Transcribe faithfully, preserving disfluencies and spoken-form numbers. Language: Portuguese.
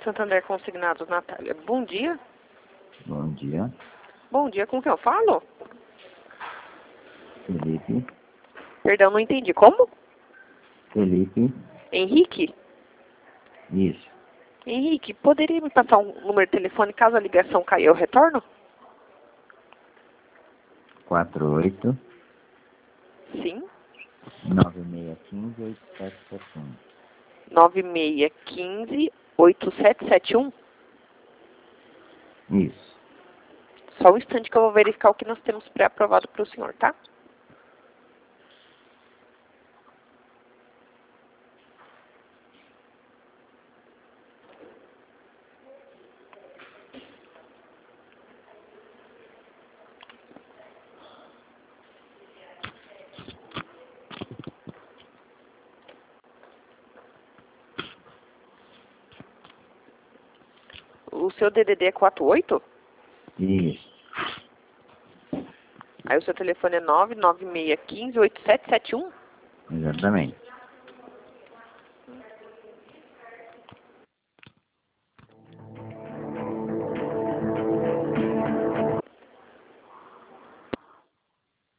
Santander Consignados, Natália. Bom dia. Bom dia. Bom dia, com quem eu falo? Felipe. Perdão, não entendi. Como? Felipe. Henrique? Isso. Henrique, poderia me passar um número de telefone caso a ligação caia eu retorno? quatro oito Sim. nove seis um cinco oito sete sete um. nove seis um cinco oito sete sete um? Isso. Só um instante que eu vou verificar o que nós temos pré-aprovado para o senhor, tá? O seu D D D é quatro oito? Isso. Aí o seu telefone é nove nove seis um cinco oito sete sete um? Exatamente.